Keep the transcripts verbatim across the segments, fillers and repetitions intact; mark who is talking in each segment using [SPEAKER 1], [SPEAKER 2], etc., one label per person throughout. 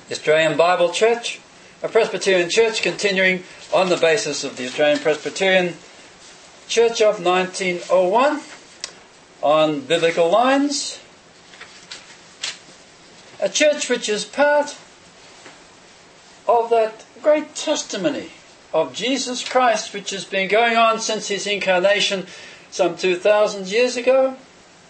[SPEAKER 1] The Australian Bible Church, a Presbyterian church continuing on the basis of the Australian Presbyterian Church of nineteen oh one on biblical lines. A church which is part of that great testimony of Jesus Christ which has been going on since his incarnation some two thousand years ago.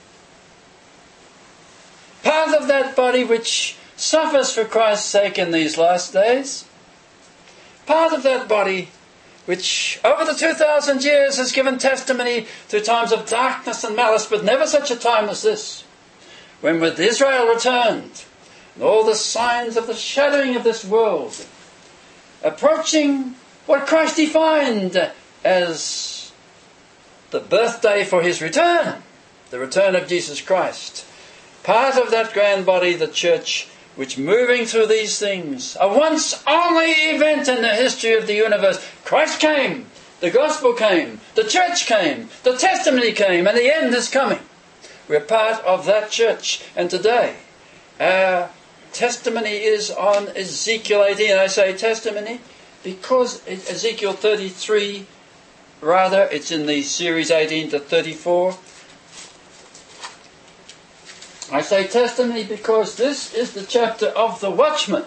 [SPEAKER 1] Part of that body which suffers for Christ's sake in these last days. Part of that body which over the two thousand years has given testimony through times of darkness and malice, but never such a time as this, when with Israel returned, and all the signs of the shadowing of this world, approaching what Christ defined as the birthday for his return, the return of Jesus Christ. Part of that grand body, the church, which moving through these things, a once only event in the history of the universe, Christ came, the gospel came, the church came, the testimony came, and the end is coming. We're part of that church. And today, our testimony is on Ezekiel eighteen. And I say testimony because Ezekiel thirty-three, rather, it's in the series eighteen to thirty-four. I say testimony because this is the chapter of the watchman.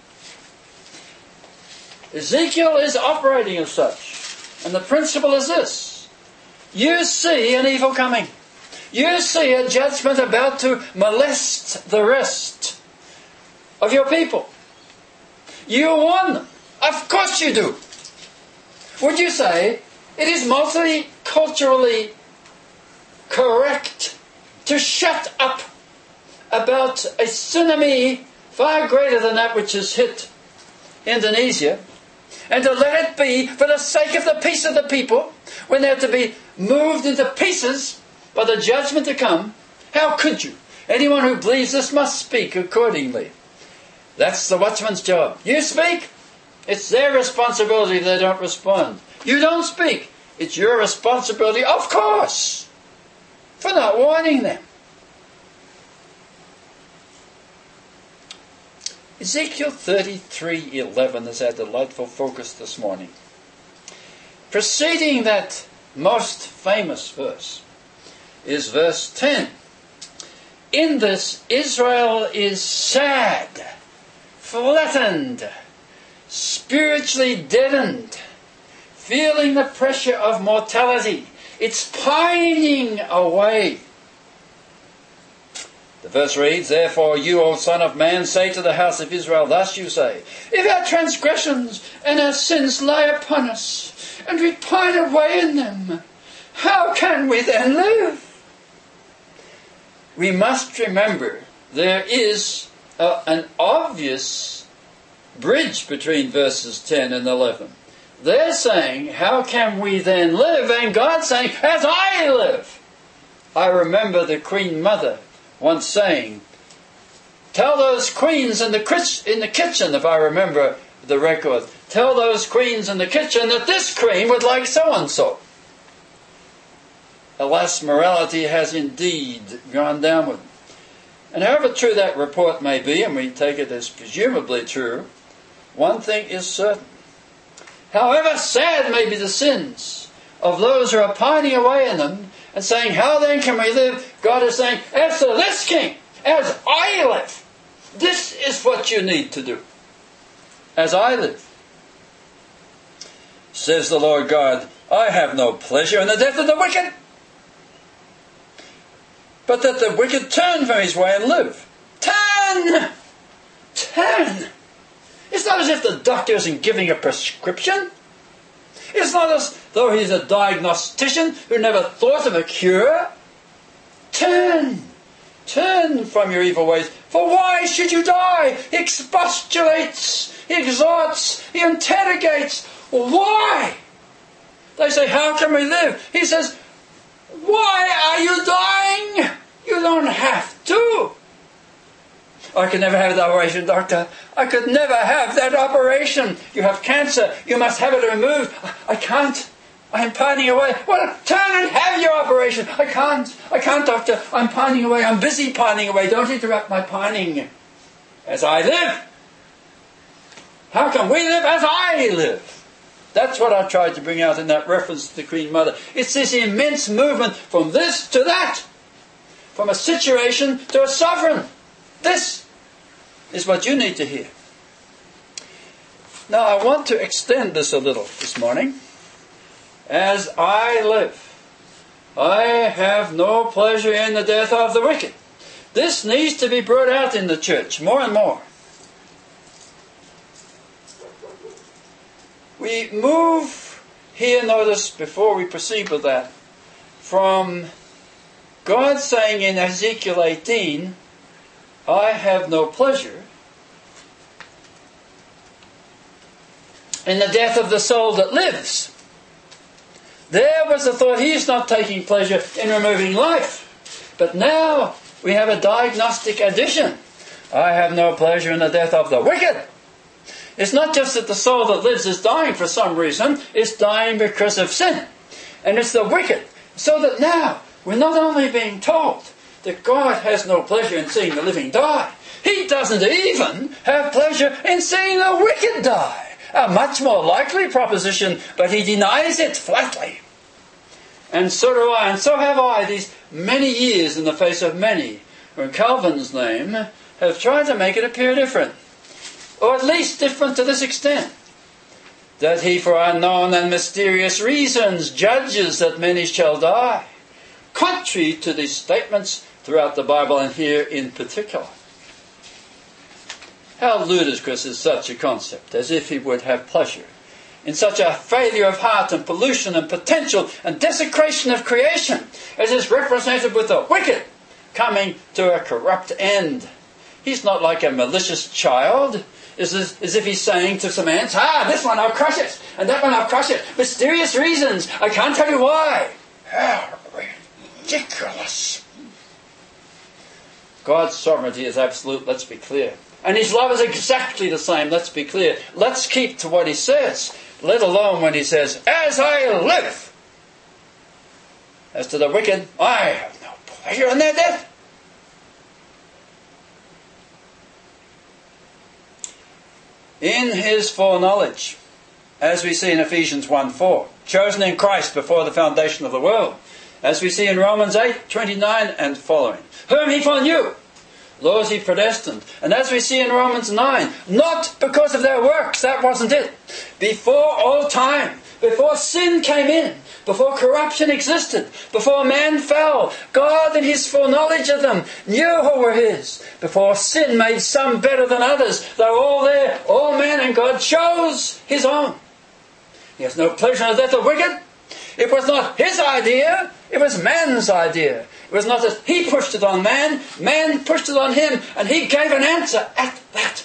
[SPEAKER 1] Ezekiel is operating as such. And the principle is this. You see an evil coming. You see a judgment about to molest the rest of your people. You warn them. Of course you do. Would you say it is multiculturally correct to shut up about a tsunami far greater than that which has hit Indonesia, and to let it be for the sake of the peace of the people, when they're to be moved into pieces by the judgment to come? How could you? Anyone who believes this must speak accordingly. That's the watchman's job. You speak, it's their responsibility if they don't respond. You don't speak, it's your responsibility, of course, for not warning them. Ezekiel thirty-three eleven is our delightful focus this morning. Preceding that most famous verse is verse ten. In this, Israel is sad, flattened, spiritually deadened, feeling the pressure of mortality. It's pining away. The verse reads, Therefore you, O son of man, say to the house of Israel, thus you say, If our transgressions and our sins lie upon us, and we pine away in them, how can we then live? We must remember there is a, an obvious bridge between verses ten and eleven. They're saying, how can we then live? And God's saying, as I live. I remember the Queen Mother once saying, tell those queens in the, in the kitchen, if I remember the record, tell those queens in the kitchen that this queen would like so-and-so. Alas, morality has indeed gone downward. And however true that report may be, and we take it as presumably true, one thing is certain. However sad may be the sins of those who are pining away in them, and saying, how then can we live? God is saying, as to this king, as I live, this is what you need to do. As I live. Says the Lord God, I have no pleasure in the death of the wicked, but that the wicked turn from his way and live. Turn! Turn! It's not as if the doctor isn't giving a prescription. It's not as though he's a diagnostician who never thought of a cure. Turn. Turn from your evil ways. For why should you die? He expostulates. He exhorts. He interrogates. Why? They say, how can we live? He says, why are you dying? You don't have to. I could never have that operation, doctor. I could never have that operation. You have cancer. You must have it removed. I can't. I am pining away. Well, turn and have your operation. I can't. I can't, doctor. I'm pining away. I'm busy pining away. Don't interrupt my pining. As I live, How can we live as I live? That's what I tried to bring out in that reference to the Queen Mother. It's this immense movement from this to that. From a situation to a sovereign. This is what you need to hear. Now I want to extend this a little this morning. As I live, I have no pleasure in the death of the wicked. This needs to be brought out in the church more and more. We move here, notice, before we proceed with that, from God saying in Ezekiel eighteen, I have no pleasure in the death of the soul that lives. There was the thought, he's not taking pleasure in removing life. But now we have a diagnostic addition. I have no pleasure in the death of the wicked. It's not just that the soul that lives is dying for some reason. It's dying because of sin. And it's the wicked. So that now we're not only being told that God has no pleasure in seeing the living die. He doesn't even have pleasure in seeing the wicked die. A much more likely proposition, but he denies it flatly. And so do I, and so have I, these many years in the face of many, who in Calvin's name have tried to make it appear different. Or at least different to this extent. That he for unknown and mysterious reasons judges that many shall die. Contrary to these statements throughout the Bible and here in particular. How ludicrous is such a concept, as if he would have pleasure in such a failure of heart and pollution and potential and desecration of creation as is represented with the wicked coming to a corrupt end. He's not like a malicious child, as, as if he's saying to some ants, ah, this one I'll crush it, and that one I'll crush it. Mysterious reasons, I can't tell you why. How ridiculous. God's sovereignty is absolute, let's be clear. And his love is exactly the same, let's be clear. Let's keep to what he says, let alone when he says, as I live. As to the wicked, I have no pleasure in their death. In his foreknowledge, as we see in Ephesians one four, chosen in Christ before the foundation of the world, as we see in Romans eight twenty-nine and following, whom he foreknew, those he predestined. And as we see in Romans nine, not because of their works, that wasn't it. Before all time, before sin came in, before corruption existed, before man fell, God in his foreknowledge of them knew who were his. Before sin made some better than others, they were all there, all men, and God chose his own. He has no pleasure in the death of the wicked. It was not his idea, it was man's idea. It was not that he pushed it on man, man pushed it on him, and he gave an answer at that.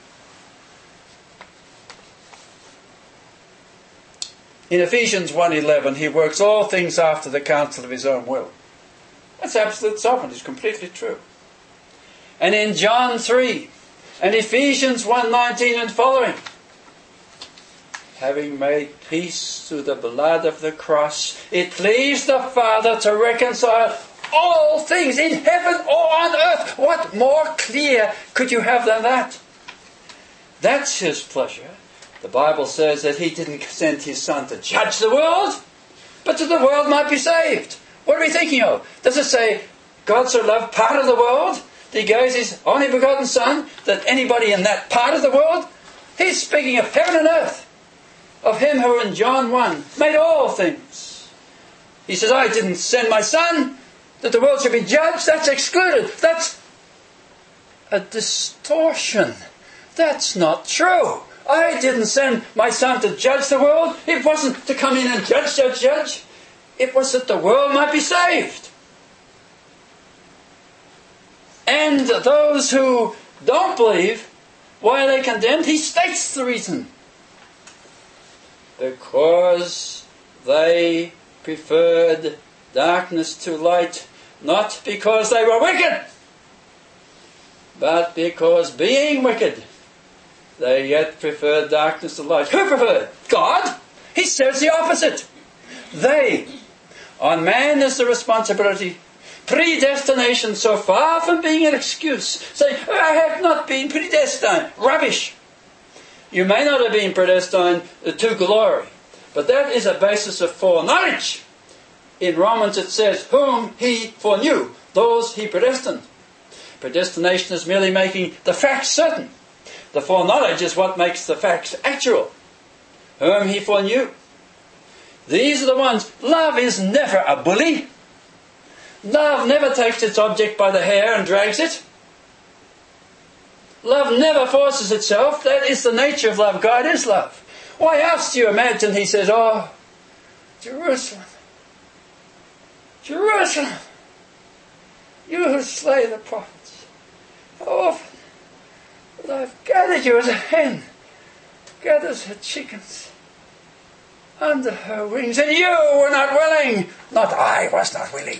[SPEAKER 1] In Ephesians one eleven, he works all things after the counsel of his own will. That's absolute sovereignty. It's completely true. And in John three, and Ephesians one nineteen and following, having made peace through the blood of the cross, it pleased the Father to reconcile all things in heaven or on earth. What more clear could you have than that? That's his pleasure. The Bible says that he didn't send his Son to judge the world, but that the world might be saved. What are we thinking of? Does it say God so loved part of the world that he gave his only begotten Son, that anybody in that part of the world? He's speaking of heaven and earth, of him who in John one made all things. He says, I didn't send my Son that the world should be judged. That's excluded. That's a distortion. That's not true. I didn't send my Son to judge the world. It wasn't to come in and judge, judge, judge. It was that the world might be saved. And those who don't believe, why are they condemned? He states the reason. Because they preferred darkness to light, not because they were wicked, but because being wicked, they yet preferred darkness to light. Who preferred? God? He says the opposite. They. On man is the responsibility. Predestination, so far from being an excuse. Saying, I have not been predestined. Rubbish. You may not have been predestined to glory, but that is a basis of foreknowledge. In Romans it says, whom he foreknew, those he predestined. Predestination is merely making the facts certain. The foreknowledge is what makes the facts actual. Whom he foreknew. These are the ones. Love is never a bully. Love never takes its object by the hair and drags it. Love never forces itself. That is the nature of love. God is love. Why else do you imagine he says, oh, Jerusalem, Jerusalem, you who slay the prophets, how often would I have gathered you as a hen gathers her chickens under her wings, and you were not willing. Not I was not willing.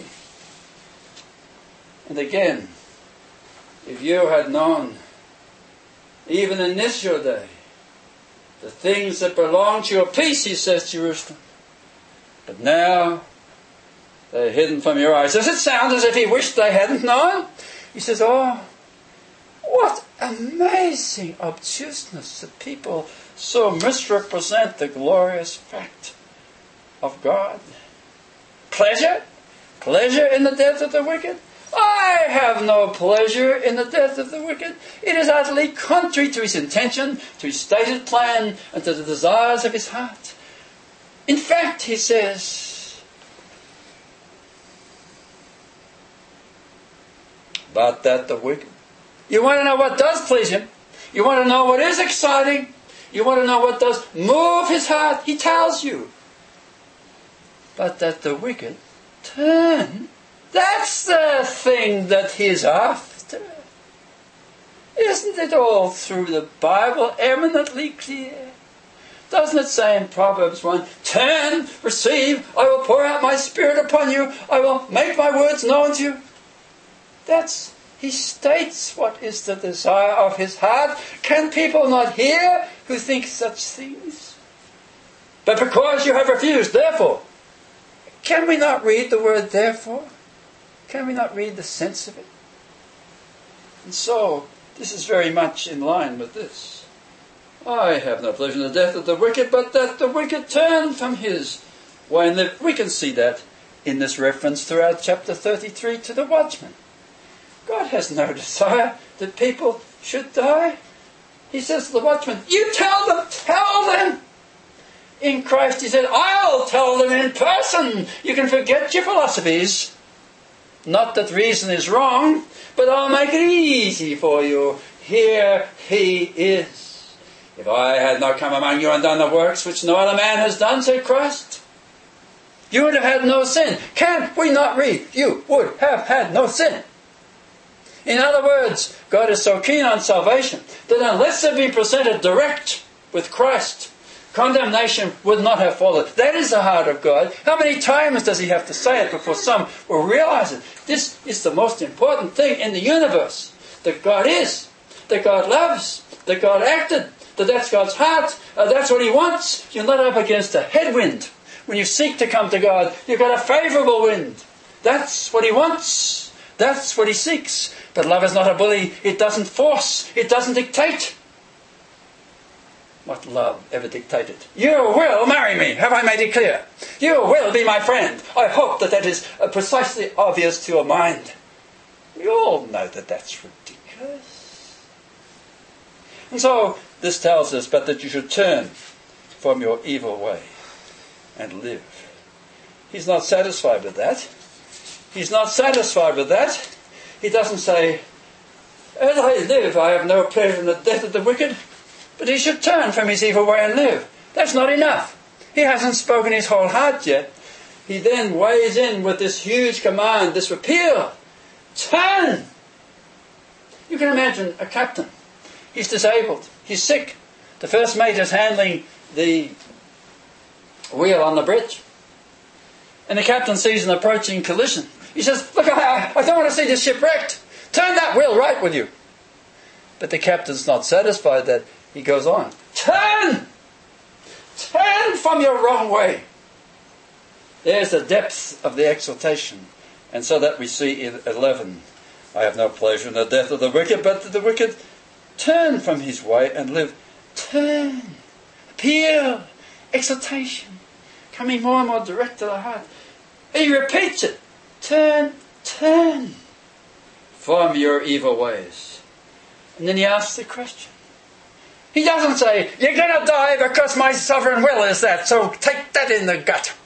[SPEAKER 1] And again, if you had known, even in this your day, the things that belong to your peace, he says, Jerusalem, but now they're hidden from your eyes. Does it sound as if he wished they hadn't known? He says, oh, what amazing obtuseness that people so misrepresent the glorious fact of God. Pleasure? Pleasure in the death of the wicked? I have no pleasure in the death of the wicked. It is utterly contrary to his intention, to his stated plan, and to the desires of his heart. In fact, he says, but that the wicked. You want to know what does please him? You want to know what is exciting? You want to know what does move his heart? He tells you. But that the wicked turn. That's the thing that he's after. Isn't it all through the Bible eminently clear? Doesn't it say in Proverbs one, turn, receive, I will pour out my spirit upon you, I will make my words known to you. That's, he states what is the desire of his heart. Can people not hear who think such things? But because you have refused, therefore, can we not read the word therefore? Can we not read the sense of it? And so, this is very much in line with this. I have no pleasure in the death of the wicked, but that the wicked turn from his way and live. We can see that in this reference throughout chapter thirty-three to the watchman. God has no desire that people should die. He says to the watchman, you tell them, tell them. In Christ he said, I'll tell them in person. You can forget your philosophies. Not that reason is wrong, but I'll make it easy for you. Here he is. If I had not come among you and done the works which no other man has done, said Christ, you would have had no sin. Can we not read? You would have had no sin. In other words, God is so keen on salvation that unless it be presented direct with Christ, condemnation would not have followed. That is the heart of God. How many times does he have to say it before some will realize it? This is the most important thing in the universe. That God is. That God loves. That God acted. That that's God's heart. Uh, that's what he wants. You're not up against a headwind. When you seek to come to God, you've got a favourable wind. That's what he wants. That's what he seeks. But love is not a bully. It doesn't force. It doesn't dictate. What love ever dictated? You will marry me. Have I made it clear? You will be my friend. I hope that that is uh, precisely obvious to your mind. We all know that that's ridiculous. And so this tells us, but that you should turn from your evil way and live. He's not satisfied with that. He's not satisfied with that. He doesn't say, as I live, I have no pleasure in the death of the wicked. But he should turn from his evil way and live. That's not enough. He hasn't spoken his whole heart yet. He then weighs in with this huge command, this appeal. Turn! You can imagine a captain. He's disabled. He's sick. The first mate is handling the wheel on the bridge. And the captain sees an approaching collision. He says, look, I, I don't want to see this ship wrecked. Turn that wheel right with you. But the captain's not satisfied that. He goes on, turn! Turn from your wrong way. There's the depth of the exhortation. And so that we see in eleven, I have no pleasure in the death of the wicked, but that the wicked turn from his way and live. turn, appeal, exhortation, coming more and more direct to the heart. He repeats it. Turn, turn from your evil ways. And then he asks the question. He doesn't say, you're going to die because my sovereign will is that, so take that in the gut.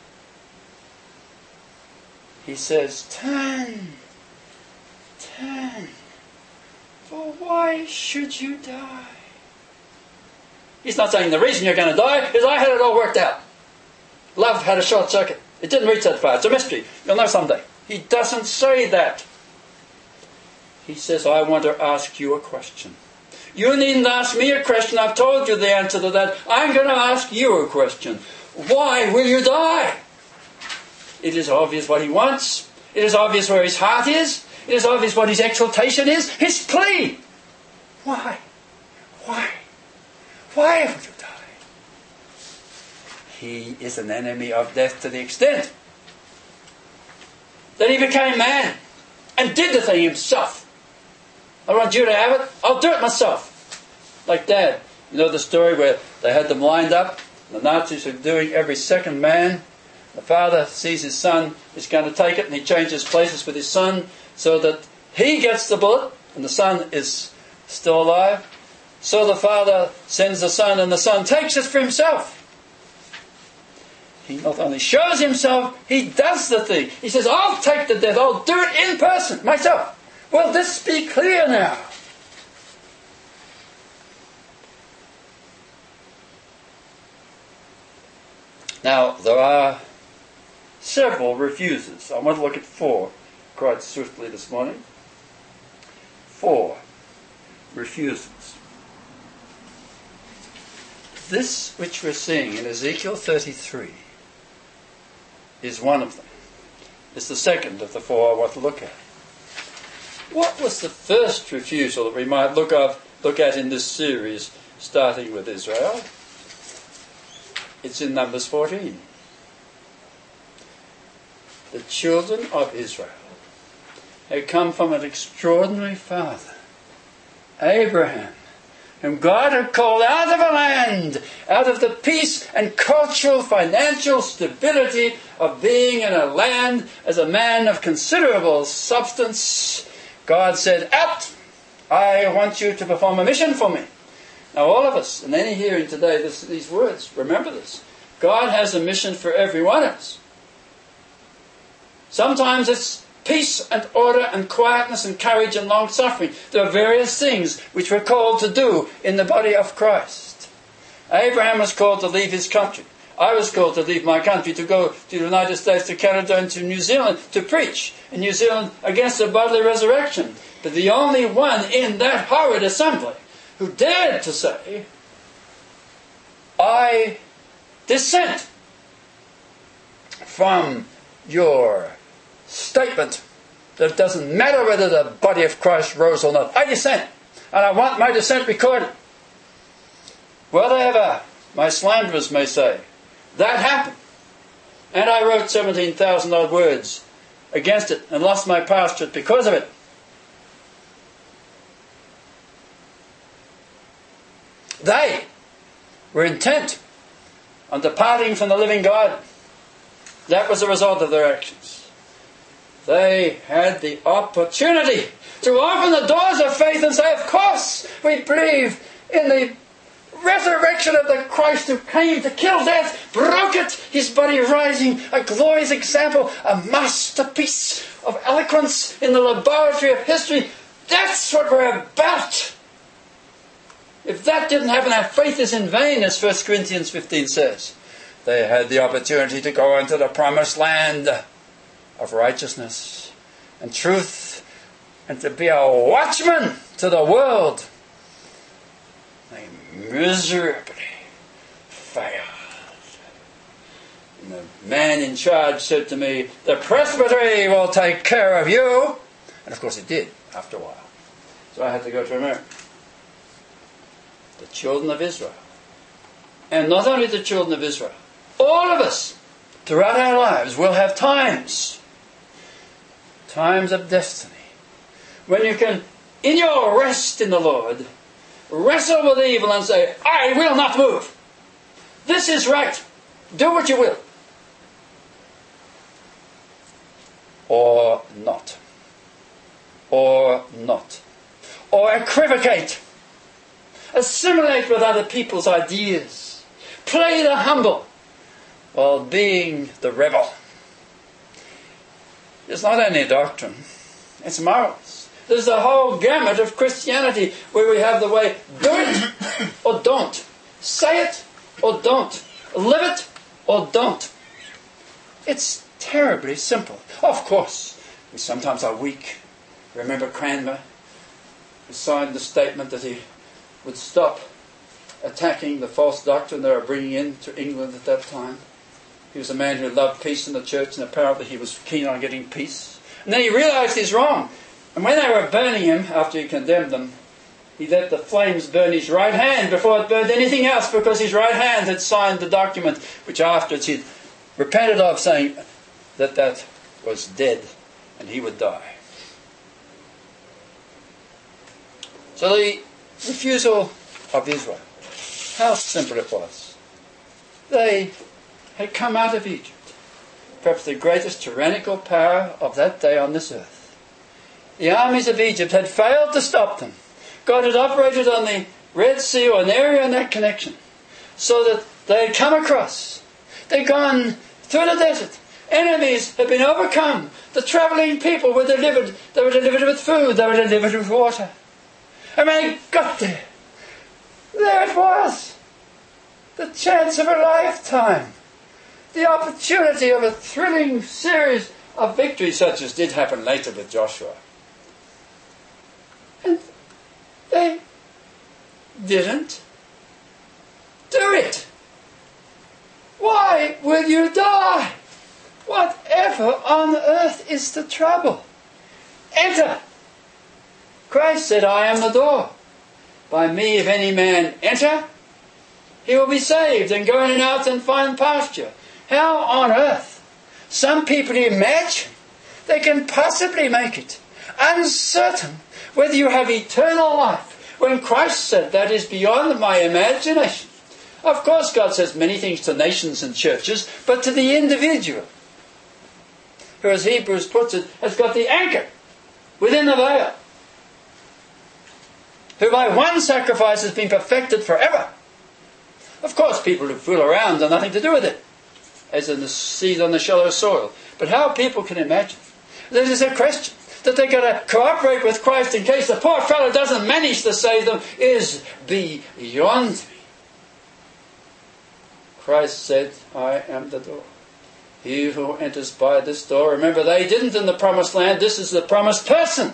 [SPEAKER 1] He says, turn, turn, for why should you die? He's not saying the reason you're going to die is I had it all worked out. Love had a short circuit. It didn't reach that far. It's a mystery. You'll know someday. He doesn't say that. He says, I want to ask you a question. You needn't ask me a question. I've told you the answer to that. I'm going to ask you a question. Why will you die? It is obvious what he wants. It is obvious where his heart is. It is obvious what his exaltation is. His plea. Why? Why? Why will you die? He is an enemy of death to the extent that he became man and did the thing himself. I want you to have it. I'll do it myself. Like Dad. You know the story where they had them lined up. The Nazis are doing every second man. The father sees his son is going to take it, and he changes places with his son so that he gets the bullet and the son is still alive. So the father sends the son, and the son takes it for himself. He not only shows himself, he does the thing. He says, I'll take the death. I'll do it in person, myself. Will this be clear now? Now, there are several refuses. I want to look at four quite swiftly this morning. Four refusals. This which we're seeing in Ezekiel thirty-three is one of them. It's the second of the four I want to look at. What was the first refusal that we might look, of, look at in this series, starting with Israel? It's in Numbers fourteen. The children of Israel had come from an extraordinary father, Abraham, whom God had called out of a land, out of the peace and cultural, financial stability of being in a land as a man of considerable substance. God said, out! I want you to perform a mission for me. Now all of us, and any hearing today this, these words, remember this. God has a mission for every one of us. Sometimes it's peace and order and quietness and courage and long-suffering. There are various things which we're called to do in the body of Christ. Abraham was called to leave his country. I was called to leave my country to go to the United States, to Canada and to New Zealand to preach in New Zealand against the bodily resurrection. But the only one in that horrid assembly who dared to say, I dissent from your statement that it doesn't matter whether the body of Christ rose or not. I dissent. And I want my dissent recorded. Whatever my slanderers may say, that happened. And I wrote seventeen thousand odd words against it and lost my pastorate because of it. They were intent on departing from the living God. That was the result of their actions. They had the opportunity to open the doors of faith and say, of course, we believe in the resurrection of the Christ who came to kill death, broke it, his body rising, a glorious example, a masterpiece of eloquence in the laboratory of history. That's what we're about. If that didn't happen, our faith is in vain, as First Corinthians fifteen says. They had the opportunity to go into the promised land of righteousness and truth and to be a watchman to the world. They miserably failed. And the man in charge said to me, the presbytery will take care of you. And of course it did after a while. So I had to go to America. The children of Israel. And not only the children of Israel, all of us, throughout our lives, will have times, times of destiny, when you can, in your rest in the Lord, wrestle with evil and say, I will not move. This is right. Do what you will. Or not. Or not. Or equivocate. Assimilate with other people's ideas. Play the humble while being the rebel. It's not only doctrine, it's morals. There's the whole gamut of Christianity where we have the way, do it or don't. Say it or don't. Live it or don't. It's terribly simple. Of course, we sometimes are weak. Remember Cranmer, who signed the statement that he would stop attacking the false doctrine they were bringing into England at that time. He was a man who loved peace in the church, and apparently he was keen on getting peace. And then he realized he's wrong. And when they were burning him, after he condemned them, he let the flames burn his right hand before it burned anything else, because his right hand had signed the document, which afterwards he repented of, saying that that was dead and he would die. So the refusal of Israel, how simple it was. They had come out of Egypt, perhaps the greatest tyrannical power of that day on this earth. The armies of Egypt had failed to stop them. God had operated on the Red Sea or an area in that connection so that they had come across. They'd gone through the desert. Enemies had been overcome. The travelling people were delivered. They were delivered with food. They were delivered with water. And when they got there, there it was. The chance of a lifetime. The opportunity of a thrilling series of victories, such as did happen later with Joshua. And they didn't do it. Why will you die? Whatever on earth is the trouble? Enter. Christ said, I am the door. By me, if any man enter, he will be saved and go in and out and find pasture. How on earth some people imagine they can possibly make it uncertain whether you have eternal life, when Christ said that is beyond my imagination. Of course, God says many things to nations and churches, but to the individual, who, as Hebrews puts it, has got the anchor within the veil, who by one sacrifice has been perfected forever. Of course, people who fool around have nothing to do with it, as in the seed on the shallow soil. But how people can imagine that is a question, that they've got to cooperate with Christ in case the poor fellow doesn't manage to save them, is beyond me. Christ said, I am the door. He who enters by this door, remember they didn't in the promised land, this is the promised person.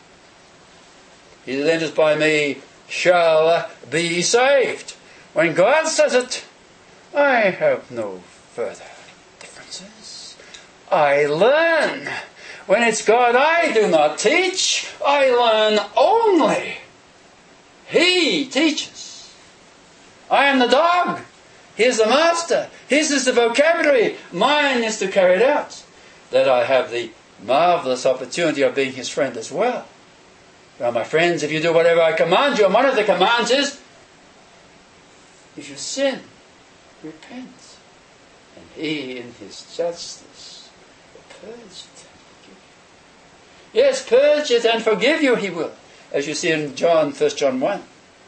[SPEAKER 1] He that enters by me shall be saved. When God says it, I have no further differences. I learn. When it's God I do not teach, I learn only. He teaches. I am the dog. He is the master. His is the vocabulary. Mine is to carry it out. That I have the marvellous opportunity of being his friend as well. Now, my friends, if you do whatever I command you, and one of the commands is, if you sin, repent. And he, in his justice, will purge it and forgive you. Yes, purge it and forgive you, he will. As you see in John, First John one.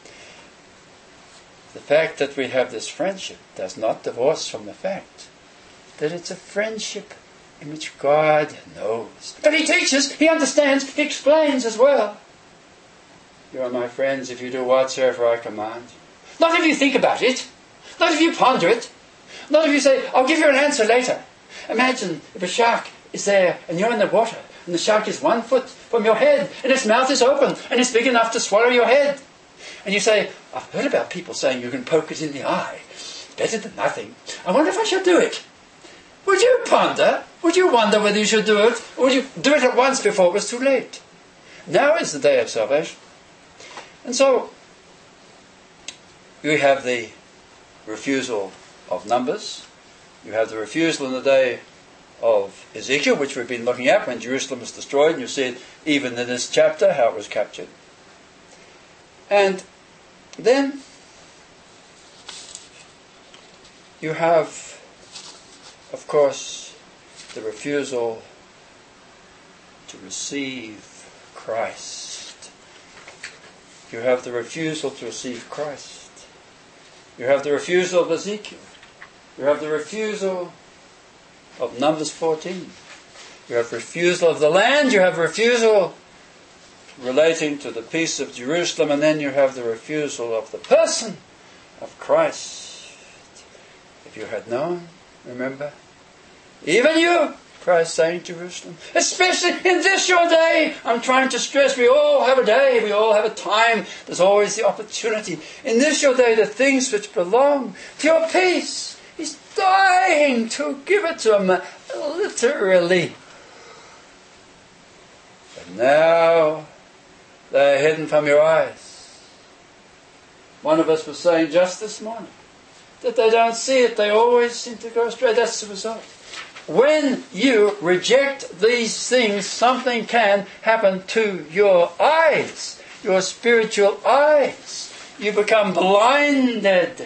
[SPEAKER 1] The fact that we have this friendship does not divorce from the fact that it's a friendship in which God knows. But he teaches, he understands, he explains as well. You are my friends if you do whatsoever I command you. Not if you think about it. Not if you ponder it. Not if you say, I'll give you an answer later. Imagine if a shark is there and you're in the water and the shark is one foot from your head and its mouth is open and it's big enough to swallow your head. And you say, I've heard about people saying you can poke it in the eye. Better than nothing. I wonder if I should do it. Would you ponder? Would you wonder whether you should do it? Or would you do it at once before it was too late? Now is the day of salvation. And so, you have the refusal of Numbers. You have the refusal in the day of Ezekiel, which we've been looking at when Jerusalem was destroyed. And you see it even in this chapter, how it was captured. And Then you have, of course, the refusal to receive Christ. You have the refusal to receive Christ. You have the refusal of Ezekiel. You have the refusal of Numbers fourteen. You have refusal of the land. You have refusal relating to the peace of Jerusalem. And then you have the refusal of the person of Christ. If you had known, remember, even you, Christ saying to Jerusalem, especially in this your day, I'm trying to stress, we all have a day, we all have a time, there's always the opportunity. In this your day, the things which belong to your peace, He's dying to give it to them, literally. But now, they're hidden from your eyes. One of us was saying just this morning that they don't see it, they always seem to go astray. That's the result. When you reject these things, something can happen to your eyes, your spiritual eyes. You become blinded.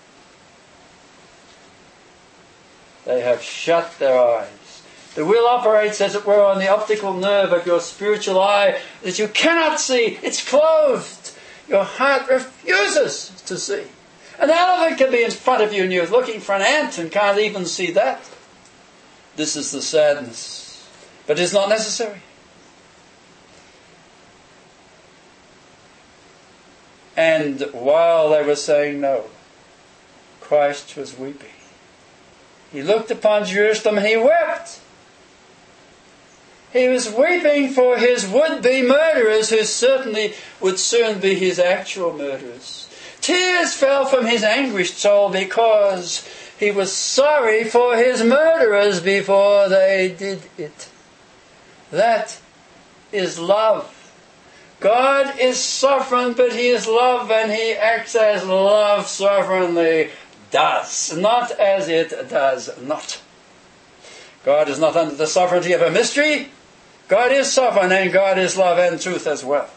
[SPEAKER 1] They have shut their eyes. The will operates, as it were, on the optical nerve of your spiritual eye that you cannot see. It's closed. Your heart refuses to see. An elephant can be in front of you and you're looking for an ant and can't even see that. This is the sadness. But it's not necessary. And while they were saying no, Christ was weeping. He looked upon Jerusalem and He wept. He was weeping for His would-be murderers, who certainly would soon be His actual murderers. Tears fell from His anguished soul because He was sorry for His murderers before they did it. That is love. God is sovereign, but He is love, and He acts as love sovereignly does, not as it does not. God is not under the sovereignty of a mystery. God is sovereign, and God is love and truth as well.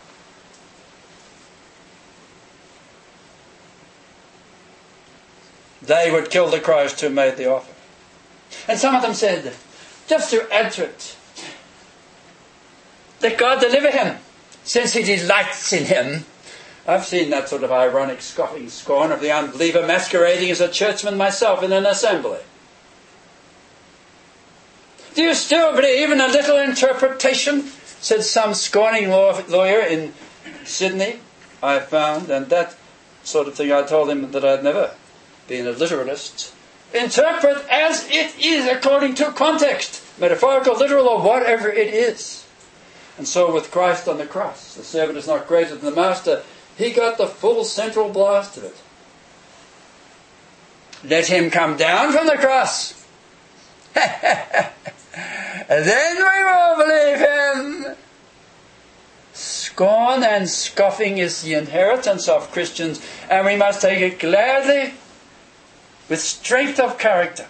[SPEAKER 1] They would kill the Christ who made the offer. And some of them said, just to add to it, that God deliver him, since He delights in him. I've seen that sort of ironic scoffing scorn of the unbeliever masquerading as a churchman myself in an assembly. Do you still believe in a little interpretation? Said some scorning law, lawyer in Sydney, I found, and that sort of thing I told him that I'd never been a literalist. Interpret as it is according to context, metaphorical, literal, or whatever it is. And so with Christ on the cross, the servant is not greater than the master. He got the full central blast of it. Let Him come down from the cross. And then we will believe Him. Scorn and scoffing is the inheritance of Christians, and we must take it gladly, with strength of character.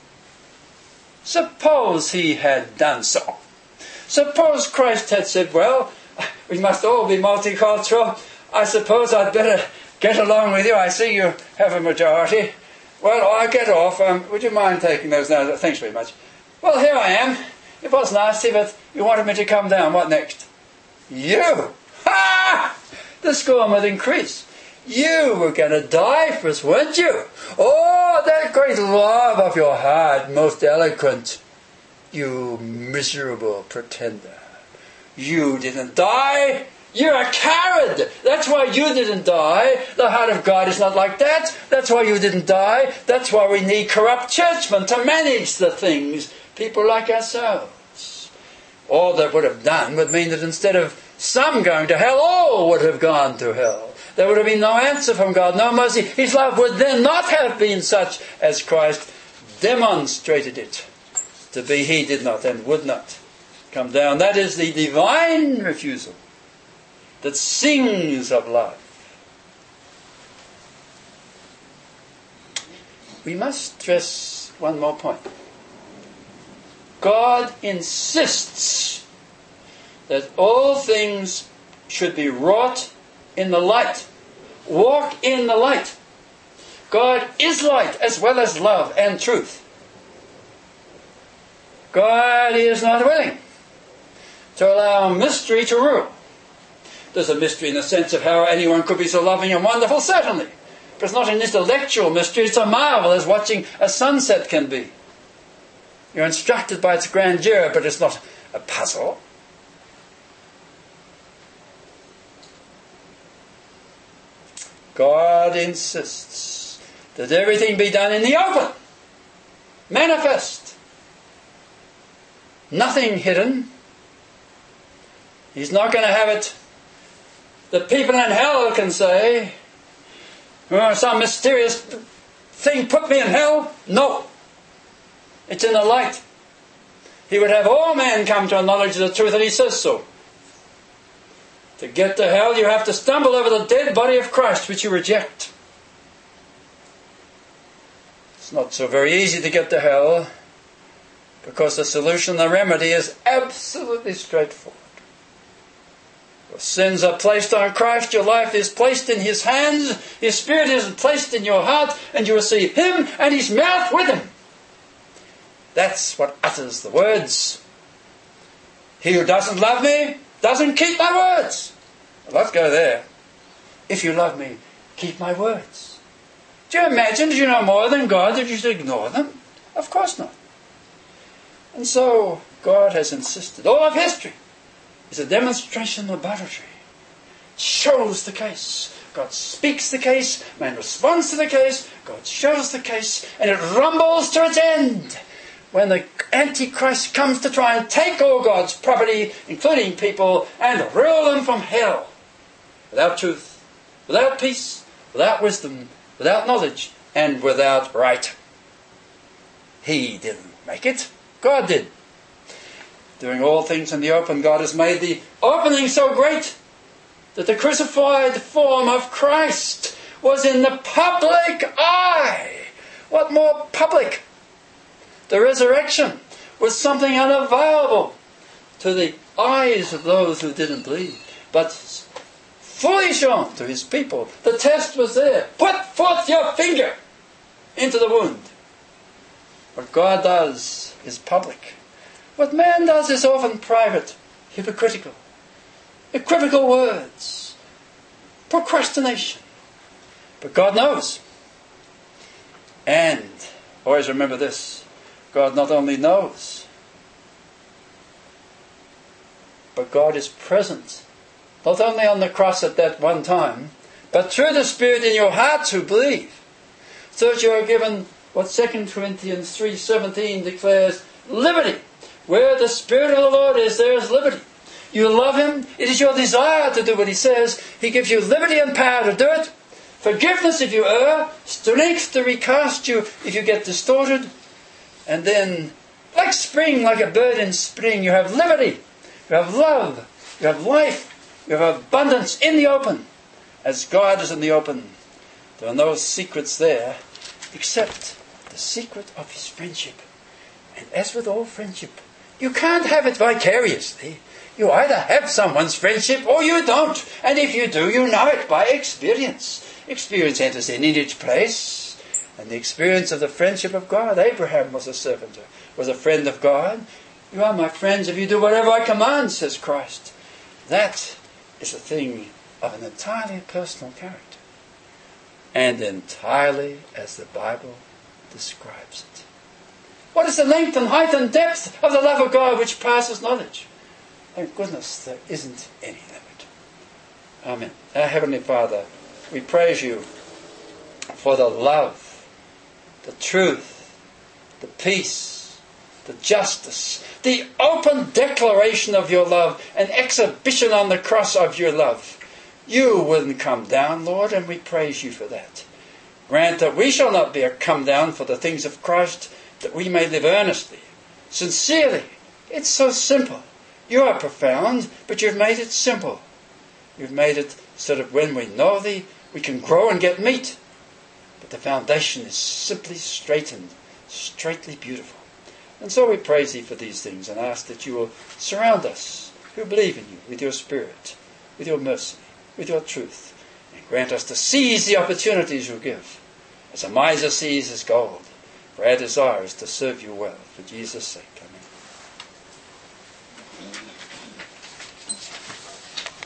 [SPEAKER 1] Suppose He had done so. Suppose Christ had said, well, we must all be multicultural. I suppose I'd better get along with you. I see you have a majority. Well, I'll get off. Um, would you mind taking those now? Thanks very much. Well, here I am. It was nasty, but you wanted me to come down. What next? You! Ha! The scorn would increase. You were going to die for us, weren't you? Oh, that great love of your heart, most eloquent. You miserable pretender. You didn't die. You're a coward. That's why you didn't die. The heart of God is not like that. That's why you didn't die. That's why we need corrupt churchmen to manage the things. People like ourselves. All that would have done would mean that instead of some going to hell, all would have gone to hell. There would have been no answer from God, no mercy. His love would then not have been such as Christ demonstrated it to be. He did not and would not come down. That is the divine refusal that sings of love. We must stress one more point. God insists that all things should be wrought in the light. walk in the light. God is light as well as love and truth. God is not willing to allow mystery to rule. There's a mystery in the sense of how anyone could be so loving and wonderful, certainly. But it's not an intellectual mystery, it's a marvel as watching a sunset can be. You're instructed by its grandeur, but it's not a puzzle. God insists that everything be done in the open, manifest, nothing hidden. He's not going to have it. The people in hell can say, oh, some mysterious thing put me in hell. No. It's in the light. He would have all men come to a knowledge of the truth, and he says so. To get to hell, you have to stumble over the dead body of Christ, which you reject. It's not so very easy to get to hell, because the solution, the remedy, is absolutely straightforward. Your sins are placed on Christ, your life is placed in His hands, His Spirit is placed in your heart, and you receive Him and His mouth with Him. That's what utters the words. He who doesn't love me doesn't keep my words. Well, let's go there. If you love me, keep my words. Do you imagine, do you know more than God, that you should ignore them? Of course not. And so, God has insisted. All of history is a demonstration laboratory. It shows the case. God speaks the case. Man responds to the case. God shows the case. And it rumbles to its end. When the Antichrist comes to try and take all God's property, including people, and rule them from hell. Without truth, without peace, without wisdom, without knowledge, and without right. He didn't make it. God did. Doing all things in the open, God has made the opening so great that the crucified form of Christ was in the public eye. What more public? The resurrection was something unavailable to the eyes of those who didn't believe, but fully shown to His people. The test was there. Put forth your finger into the wound. What God does is public. What man does is often private, hypocritical, equivocal words, procrastination. But God knows. And always remember this. God not only knows, but God is present, not only on the cross at that one time, but through the Spirit in your hearts who believe, so that you are given what Second Corinthians three seventeen declares, liberty. Where the Spirit of the Lord is, there is liberty. You love Him, it is your desire to do what He says. He gives you liberty and power to do it, forgiveness if you err, strength to recast you if you get distorted. And then, like spring, like a bird in spring, you have liberty, you have love, you have life, you have abundance in the open. As God is in the open, there are no secrets there except the secret of His friendship. And as with all friendship, you can't have it vicariously. You either have someone's friendship or you don't. And if you do, you know it by experience. Experience enters in in each place. And the experience of the friendship of God. Abraham was a servant, was a friend of God. You are my friends if you do whatever I command, says Christ. That is a thing of an entirely personal character. And entirely as the Bible describes it. What is the length and height and depth of the love of God which passes knowledge? Thank goodness there isn't any limit. Amen. Our Heavenly Father, we praise You for the love, the truth, the peace, the justice, the open declaration of Your love, an exhibition on the cross of Your love. You wouldn't come down, Lord, and we praise You for that. Grant that we shall not be a come down for the things of Christ, that we may live earnestly, sincerely. It's so simple. You are profound, but You've made it simple. You've made it so that when we know Thee, we can grow and get meat. But the foundation is simply straightened, straightly beautiful. And so we praise Thee for these things and ask that You will surround us who believe in You with Your Spirit, with Your mercy, with Your truth, and Grant us to seize the opportunities you give, as a miser seizes gold. For our desire is to serve you well, for Jesus' sake. Amen.